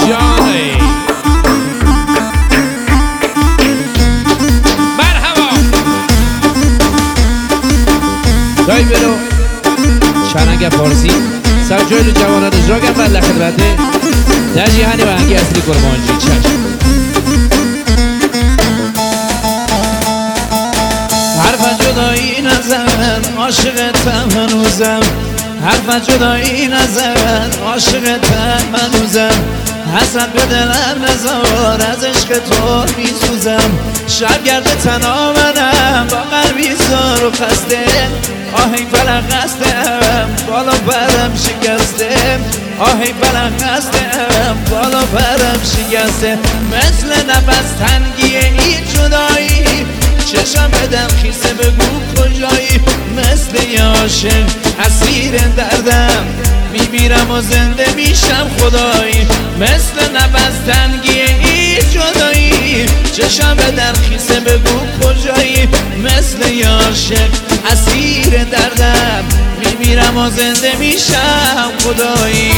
جانه مرحبا دایی برو شنگ فارسی سر جایل جوانات اجراگر بر لخت بده در جیهانی و هنگی اصلی کرمانجی چشم حرف جدایی نزن عاشقتم هنوزم حرف جدایی نزن عاشقتم هنوزم حسد به دلم نزار از عشق تو میسوزم شبگرد تنها منم با قلبی زار و خسته آهی فلق هستم بالا برم شکسته آهی فلق هستم بالا برم شکسته مثل نفس تنگی این جدایی چشم بدم خیسه بگو کجایی مثل یه عاشق اسیر دردم میمیرم و زنده میشم خدایی مثل نفس تنگی این جدایی چشم بدم خیسه بگو کجایی مثل یه عاشق اسیر دردم میمیرم و زنده میشم خدایی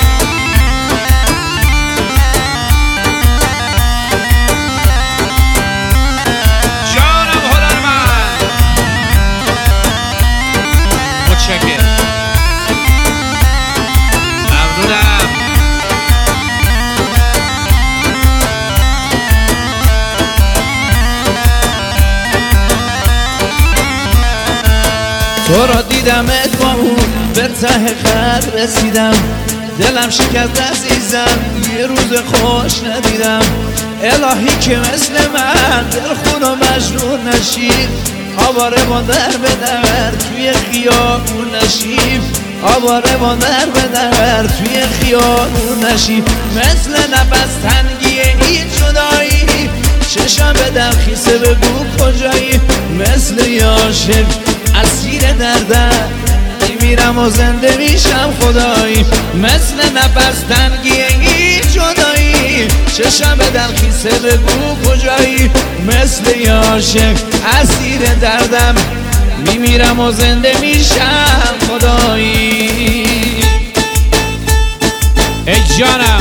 تو را دیدمت با اون به ته خط رسیدم دلم شکست عزیزم یه روز خوش ندیدم الهی که مثل من دلخون و مجنون نشید آواره با در به در توی خیابون نشید آواره با در به در توی خیابون نشید مثل نفس تنگی این جدایی چشم بدم خیسه بگو کجایی مثل یه عاشق اسیر دردم میمیرم و زنده میشم خدایی مثل نفس تنگی این جدایی چشم بدم خیسه بگو کجایی مثل یه عاشق اسیر دردم میمیرم و زنده میشم خدایی ای جانم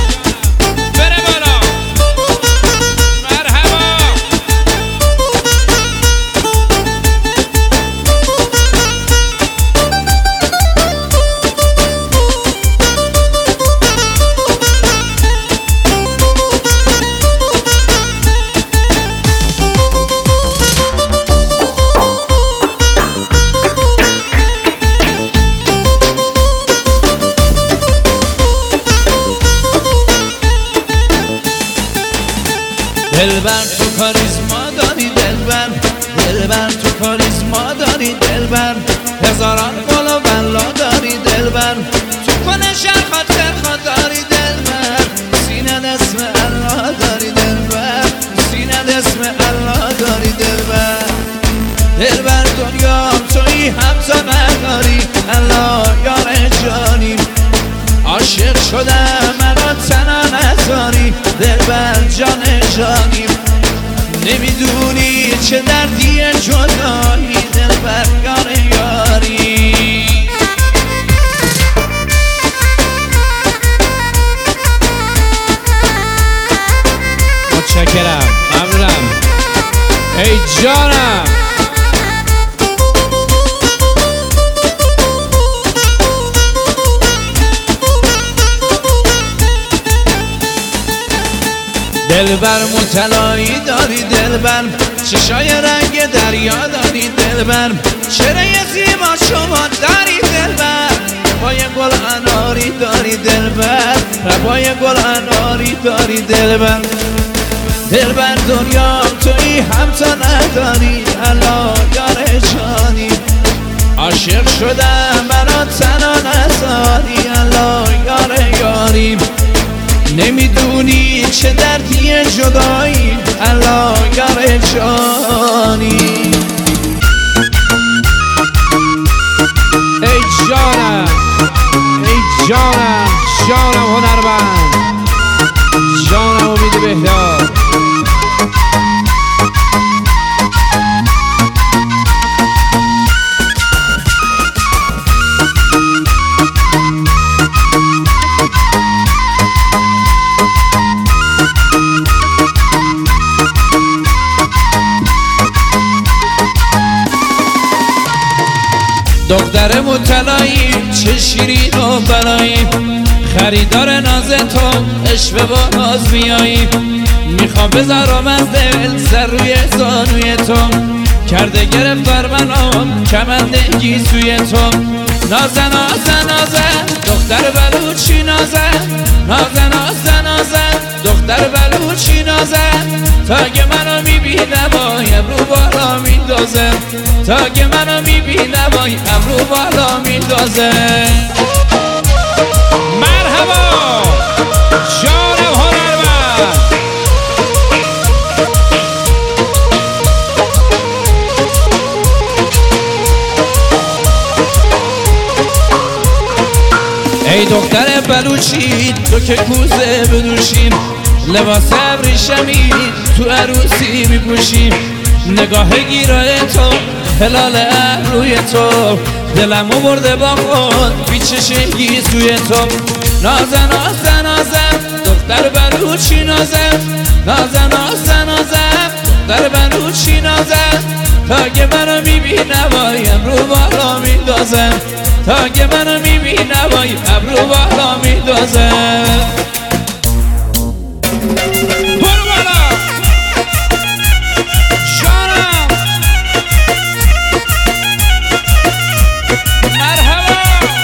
دلبر تو کاریزما داری دلبر دلبر تو کاریزما داری دلبر هزاران گل و بلا داری دلبر تو کنه شهر خاطر خود داری دلبر سینه اسم الله داری دلبر سینه اسم الله داری دلبر دلبر دنیا توی همتا نداری الله یار جانی عاشق شدم منو تنها نذاری دلبر جان جانی نمیدونی چه دردیه جدایی دلبر یار یاری متشکرم ممنونم ای جانم دلبر مطلعی داری دلبر چشای رنگ دریا داری دلبر چهره زیبا شما داری دلبر ربای گل اناری داری دلبر ربای گل اناری داری دلبر دلبر دنیا توی همتا نداری الله یار جانی عاشق شدم منو تنها نذاری الله یار یاری نمیدونی چه دردیه جدایی الله یار جانی ای جانم ای جانم جانم هنرمند جانم امید بهداد دختر مطلعی چه شیرین و بلایی، خریدار ناز تو عشق با ناز میایی. میخوام بذارم از دل سر روی زانوی تو، کرده گرفتار منو کمند گیسوی تو. نازه نازه نازه دختر بلوچی نازه، نازه نازه نازه دختر بلوچی نازه. تا که منو میبینه وای ابرو بالا میندازه، تا که منو میبینه وای ابرو بالا میندازه. مرحبا جانم هنرمند. ای دختر بلوچی تو که کوزه بدوشیم، لباس ابریشمی تو عروسی میپوشیم. نگاه گیرای تو هلال ابروی تو، دلمو برده با خود پیچش گیسوی تو. نازه نازه نازه دختر بلوچی نازه، نازه نازه نازه دختر بلوچی نازه. تا که منو میبینه وای ابرو بالا میندازه، تا که منو میبینه وای ابرو بالا میندازه. برو بالا جانم. مرحبا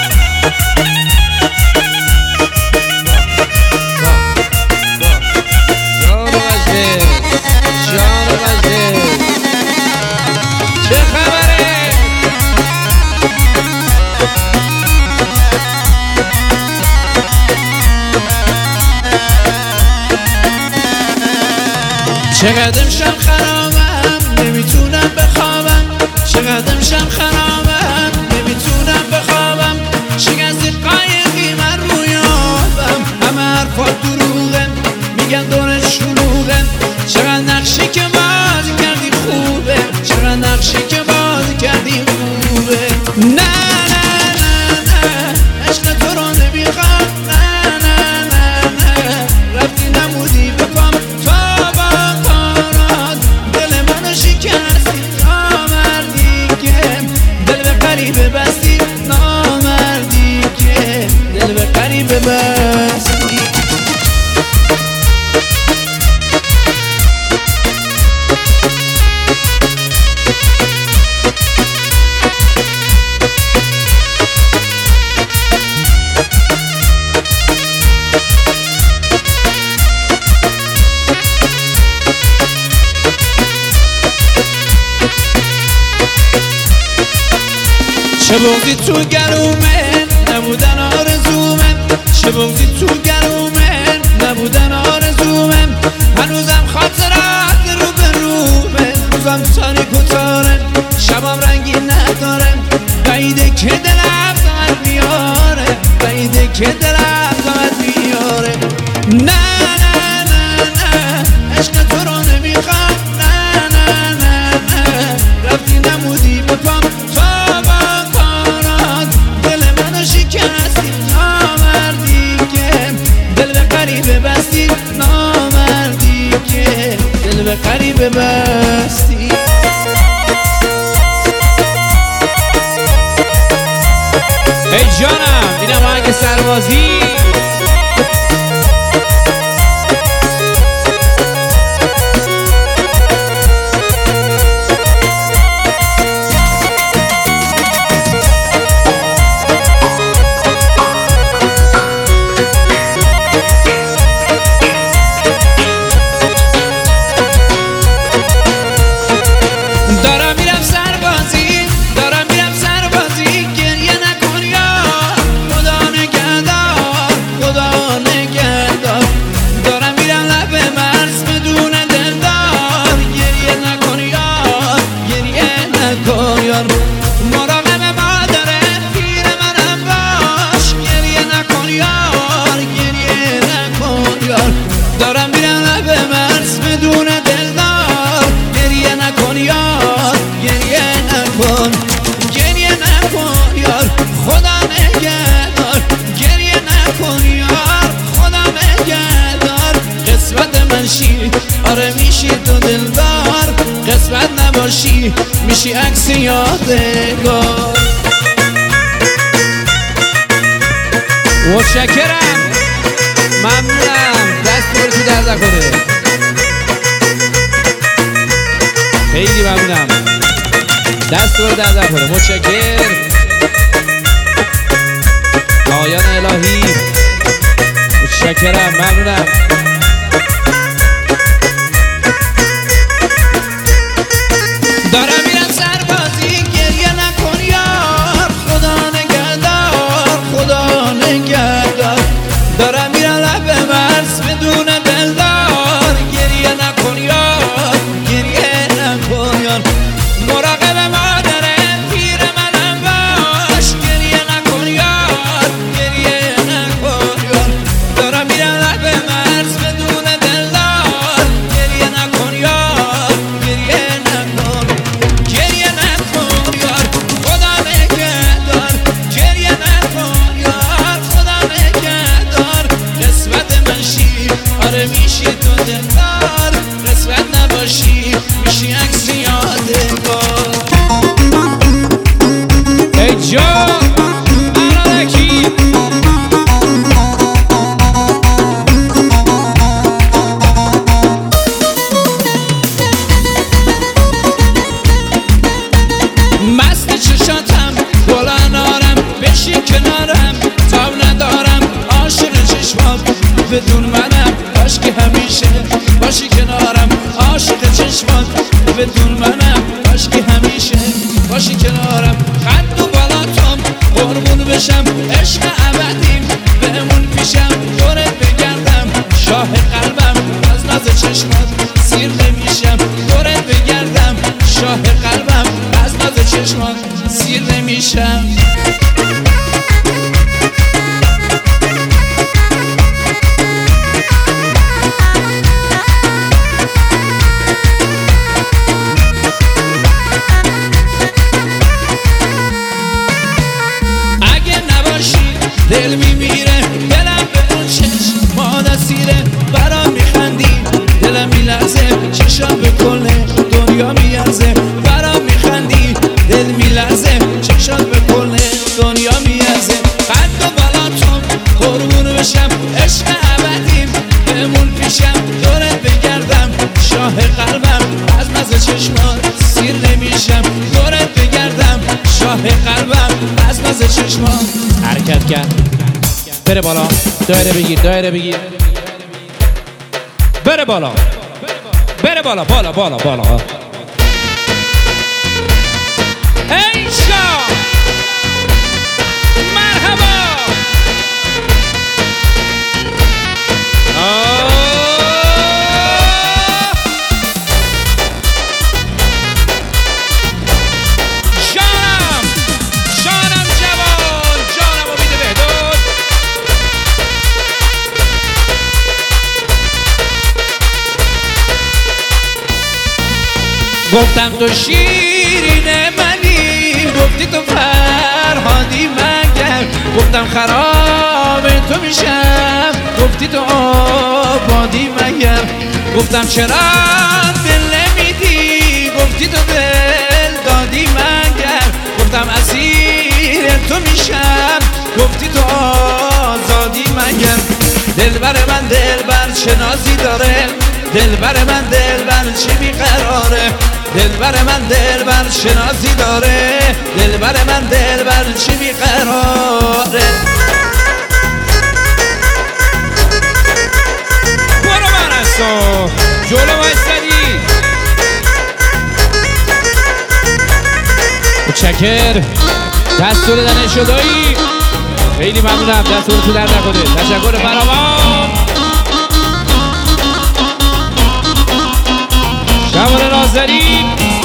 جان مجد، جان مجد چه خبره؟ چقدر شم خرابم نمیتونم بخوابم، چقدر شم خرابم نمیتونم بخوابم. شکستی قایقی من رویابم، همه حرفات دروغه میگن دور شلوغه. چقدر نقشی که بازی کردی خوبه، چقدر نقشی که بازی کردی خوبه. نه نه نه نه عشق تو رو نمیخوام، نه نه نه نه رفتی نمودی بپام تو با کارات. دل منو شکستی نامردی که دل به غریبه بستی، نامردی که دل به غریبه بستی. چه بغضی تو گلومه نبودن آرزومه، چه بغضی تو گلومه نبودن آرزومه. هنوزم خاطرات رو به رومه، روزم تاریک و تاره شبام رنگی نداره. بعیده که دلم فقط بیاره، بعیده که دلم فقط بیاره. نه نه نه نه عشق تو رو نمیخوام، نه نه نه نه رفتی نمودی بپام تو با کارات. دل منو شکستی نامردی که دل به غریبه بستی، نامردی که دل به غریبه بستی. ای جانم اینم آهنگ سربازی. دارم میرم سربازی، دارم میرم سربازی. گریه نکن یار خدا نگهدار، خدا نگهدار. دارم میرم لب مرز بدون دلدار. گریه نکن یار، گریه نکن یار. مراقب مادر پیر منم باش. گریه نکن یار، گریه نکن یار. دارم میرم لب مرز بدون دلدار. گریه نکن یار، گریه نکن، گریه نکن یار خدا نگهدار. گریه نکن یار خدا نگهدار. قسمت من شی آره میشی تو دلدار، قسمت نباشی میشی عکس یادگار. متشکرم، ممنونم، دست تو درد نکنه. خیلی ممنونم، دست تو درد نکنه. متشکرم آیان الهی، متشکرم، ممنونم. دارم میرم سربازی، گریه نکن یار، خدا نگهدار، خدا نگهدار. دارم میرم لب مرز بدون دلدار، گریه نکن یار، گریه نکن یار. مراقب مادر پیر منم باش، گریه نکن یار، گریه نکن یار. دارم میرم لب مرز بدون دلدار، گریه نکن یار، گریه نکن، گریه نکن یار، خدا نگهدار. گریه نکن یار، خدا نگهدار. قسمت منشی آره میشی تو دلدار، قسمت نباشی میشی عکس یادگار. ای جان علالکی مست چشاتم گل انارم، بشی کنارم تاب ندارم. عاشق چشمات بدون منم، کاش که همیشه باشی کنارم. عاشق چشمات بدون منم، کاش که همیشه باشی کنارم. قد و بالاتم قربون بشم، عشق ابدیم بهمون پیشم. دورت بگردم شاه قلبم، از ناز چشمات سیر نمیشم. دورت بگردم شاه قلبم، از ناز چشمات سیر نمیشم. دل میمیره دلم به اون چشم ما نسیره، برام میخندی دلم میلرزه، چشم به کل دنیا میارزه. برام میخندی دل میلرزه، چشم به کل دنیا میارزه. قد و بالاتم قربون بشم، عشق ابدیم بهمون پیشم. دورت بگردم شاه قلبم، از ناز چشمات سیر نمیشم. دورت بگردم شاه قلبم، از ناز چشمات. حرکت کرد بره بالا، دایره بگیر، دایره بگیر، بره بالا، بره بالا، بالا بالا بالا. ای شاه مرحبا. جانم جانم جوان، جانم امید بهداد. گفتم تو شیرین منی، گفتی تو فرهادی مگر. گفتم خراب تو میشم، گفتی تو آبادی مگر. گفتم چرا دل نمیدی، گفتی تو دل دادی مگر. گفتم اسیر تو میشم، گفتی تو آزادی مگر. دلبر من دلبر چه نازی داره، دلبر من دلبر چه بیقراره. دلبر من دلبر چه نازی داره، دلبر من دلبر چه بیقراره. برو من هستم جلو بایستدی. متشکر، دست تو دنه شدایی. خیلی ممنونم، دست تو در نکنه. تشکر فراوان. شمال ناظرین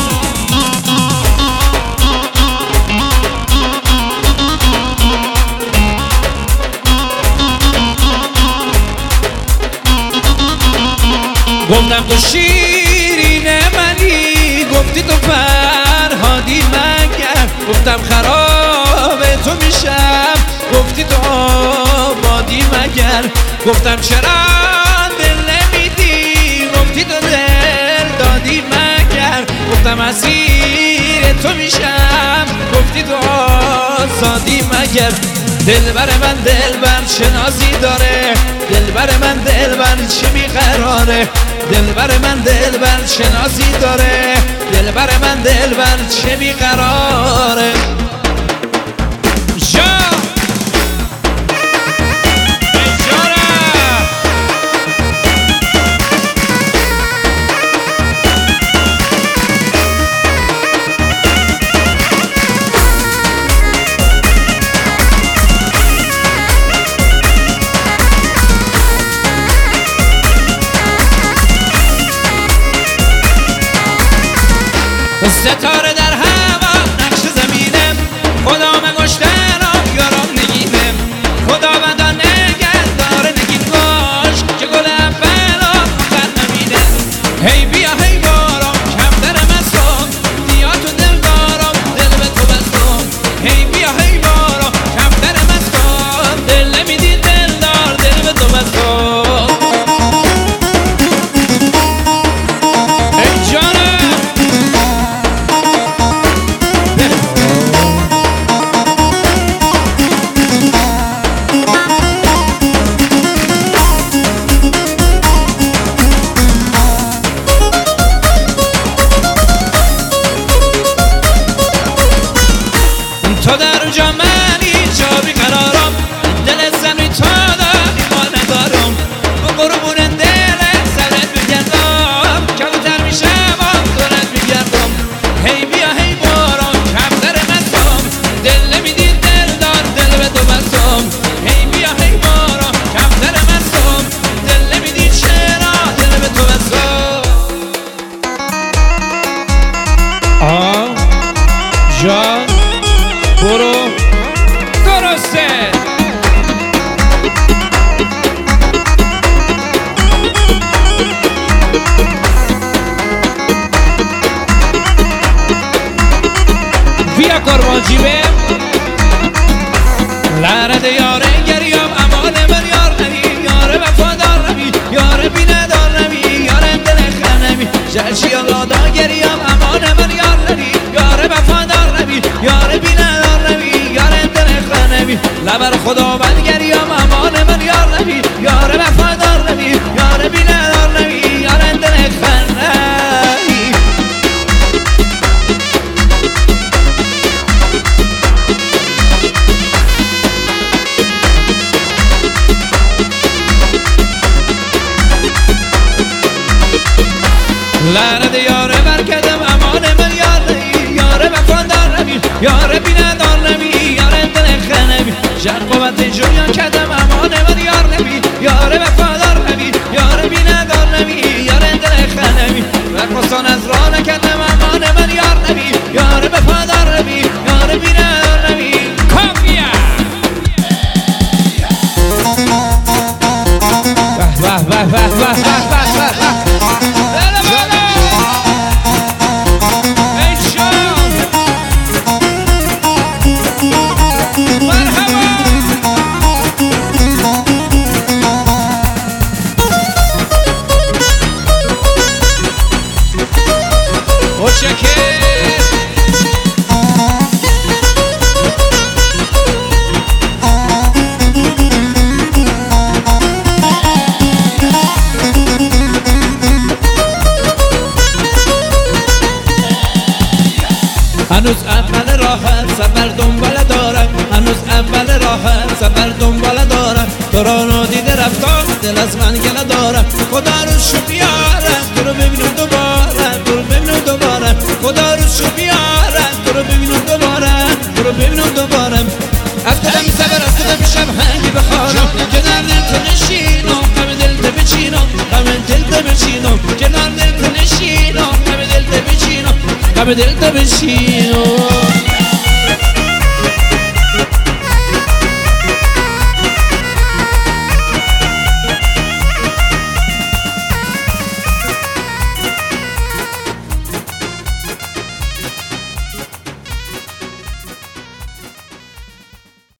گفتم تو شیرین منی، گفتی تو فرهادی مگر. گفتم خراب تو میشم، گفتی تو آبادی مگر. گفتم چرا دل نمیدی، گفتی تو دل دادی مگر. گفتم اسیر تو میشم، گفتی تو آزادی مگر. دلبر من دلبر چه نازی داره، دلبر من دلبر چه بیقراره، دلبر من دلبر چه نازی داره، دلبر من دلبر چه بیقراره. ستاره در هوا نقش زمینم، خدا مگشترم یارم نگینم، خدا بدا نگه داره نگین باش که گل اولم آخر نمینم. هی بیا هی بارم کم درم ازم، بیا تو دل دارم دل به تو بستم. هی بیا هی بارم کم درم ازم، دل نمیدی دل دار دل به تو بستم. ای جانم تو در جا منی جا بیقرارم، دل زمین تو داری ما ندارم، با قربون دل سرت بگردم، کبوتر میشم دورت میگردم. هی بیا هی بارم کم در مستم، دل نمیدی دل دار دل به تو بستم. هی بیا هی بارم کم در مستم، دل نمیدی چرا دل به تو بستم. جان برو درسته. بیا قربان جیبه لعنت یاره گریم امان من یار نمی، یاره وفادار نمی، یاره بی ندار نمی، یاره دل خر نمی، جرچی آلادا گریم امان من یار نمی، یاره وفادار نمی، یاره بی ندار نمی، یاره دل خر نمی. لبر خدا بند گریم امان من یار نمی، یاره وفادار نمی، یاره بی ندار نمی، یاره دل خر نمی. لعنت یاره برکدم امان من یار نمی، یاره وفادار نمی، یاره بی ندار نمی، یاره دل خر نمی. جر قوت جویان کدم امان من یار نمی، یاره وفادار نمی، یاره بی ندار نمی، یاره دل خر نمی. رقصان از راه نکدم امان من یار نمی، یاره وفادار نمی، یاره بی ندار نمی. کافیه واه واه واه واه واه. هنوز اول راهم سفر دنبال دارم، هنوز اول راهم سفر دنبال دارم، تو را نادیده رفتم دل از من گله دارم. خدا رو شو بیارم تو رو ببینم دوباره، تو رو ببینم دوباره، خدا رو شو بیارم تو رو ببینم دوباره، تو رو ببینم دوباره. از خودم سفر از خودم میشم هنگی بخارم، کنار دل تو نشینم غم دل تو بچینم، غم دل تو بچینم، کنار دل تو نشینم غم دل تو بچینم، غم دل تو بچینم.